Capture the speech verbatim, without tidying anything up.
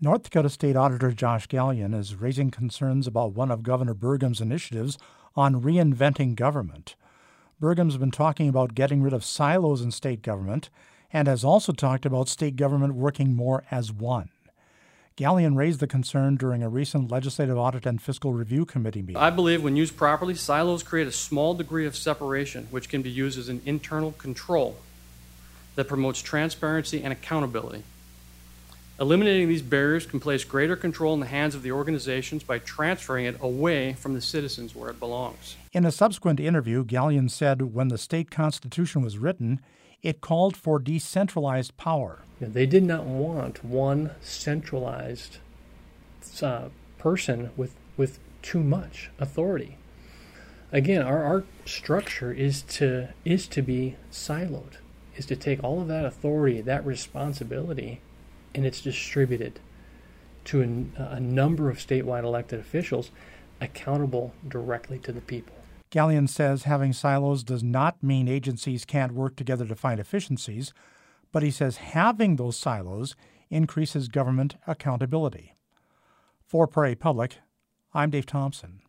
North Dakota State Auditor Josh Gallion is raising concerns about one of Governor Burgum's initiatives on reinventing government. Burgum's been talking about getting rid of silos in state government and has also talked about state government working more as one. Gallion raised the concern during a recent Legislative Audit and Fiscal Review Committee meeting. I believe when used properly, silos create a small degree of separation, which can be used as an internal control that promotes transparency and accountability. Eliminating these barriers can place greater control in the hands of the organizations by transferring it away from the citizens where it belongs. In a subsequent interview, Gallion said when the state constitution was written, it called for decentralized power. They did not want one centralized uh, person with, with too much authority. Again, our, our structure is to, is to be siloed, is to take all of that authority, that responsibility, and it's distributed to a, a number of statewide elected officials accountable directly to the people. Gallion says having silos does not mean agencies can't work together to find efficiencies, but he says having those silos increases government accountability. For Prairie Public, I'm Dave Thompson.